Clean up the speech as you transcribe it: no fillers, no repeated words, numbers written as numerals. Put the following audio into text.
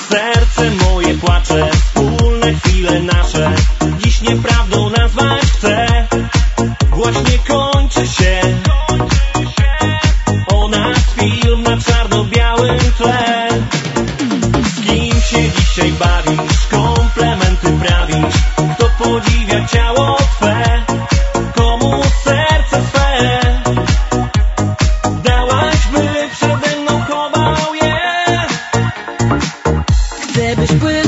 serce moje płacze, wspólne chwile nasze dziś nieprawdą nazwać chcę. Właśnie kończy się o nas film na czarno-białym tle. Z kim się dzisiaj bawisz, komplementy prawisz, kto podziwia ciało twe, komu serce swe dałaś, by przede mną chował je. Chcę byś był